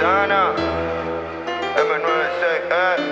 Montana, M96,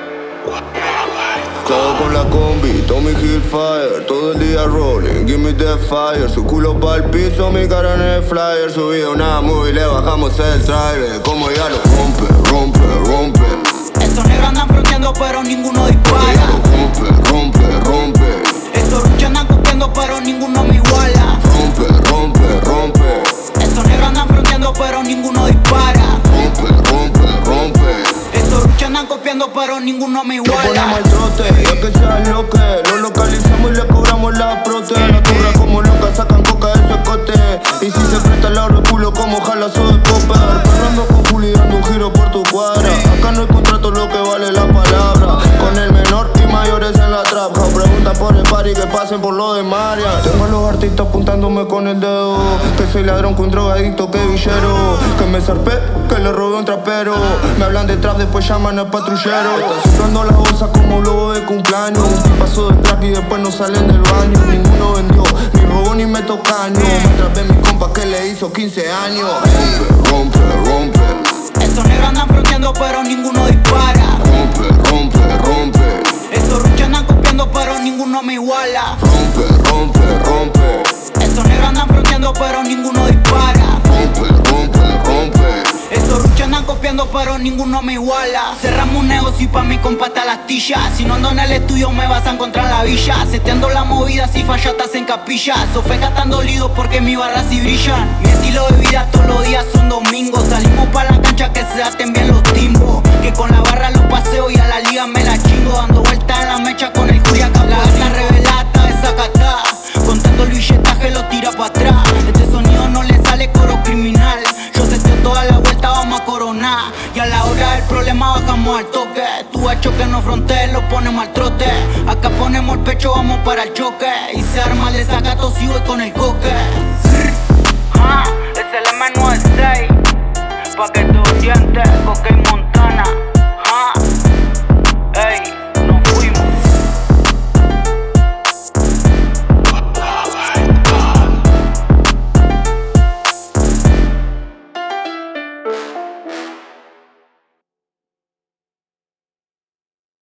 Todo con la combi, Tommy Hillfire, todo el día rolling, give me the fire. Su culo pa'l piso, mi cara en el flyer. Subí una movie, le bajamos el trailer. Como ya lo rompe, rompe, rompe. Esos negros andan fronteando pero ninguno dispara. Ya lo rompe, rompe, rompe. Esos ruchos andan copiando pero ninguno me iguala. Rompe, rompe, rompe. Esos negros andan fronteando pero ninguno dispara. Rompe, rompe, rompe. Esos ruchos andan copiando pero ninguno me Lo ponemos iguala. al trote, ya que sea lo que lo localizamos y le cobramos la prote. La turra como loca sacan coca de su escote. Y si se presta el aro el culo como jalazo de popper. Perrando con Juli dando un giro por tu cuadra. Acá no hay contrato, lo que vale la palabra. Con el menor y mayores en la trap. Pregunta por el party que pasen por lo de María. Tengo a los artistas apuntándome con el dedo. Que soy ladrón, que un drogadicto, que villero. Que me zarpé, que le robé un trapero. Me hablan de trap, después llaman al patrullero. Están cifrando las bolsas como globo de cumpleaños. Un paso de crack y después no salen del baño. Ninguno vendió, ni robó ni meto caño. Mientras ve mi compa que le hizo 15 años. Rompe, rompe, rompe. Esos negros andan fronteando pero ninguno dispara. Rompe, rompe, rompe. Esos ruchos andan copiando pero ninguno me iguala. Rompe, rompe, rompe. Esos negros andan fronteando pero ninguno dispara. Rompe, rompe, rompe. Esos ruchos andan copiando pero ninguno me iguala. Cerramos un negocio y pa' mi compa está la astilla. Si no ando en el estudio me vas a encontrar en la villa. Seteando la movida si falla estás en capilla. Sofeca tan dolido porque mi barra sí brillan. Mi estilo de vida todos los días son domingos. Salimos pa' la cancha que se aten bien los timbos. Que con la barra los paseo y a la liga me la chingo. Dando vueltas en la mecha con el Julia Capaz. La gata revelada de Zacatá. Contando el billetaje lo tira pa' atrás. Este sonido no le sale coro criminal. Yo seteo toda la vuelta, vamos a coronar. Y a la hora del problema bajamos al toque. Tú hecho que no frontees, lo ponemos al trote. Acá ponemos el pecho, vamos para el choque. Y se arma el desacato, sigo con el coque. Es el M96, pa' que te orientes, coque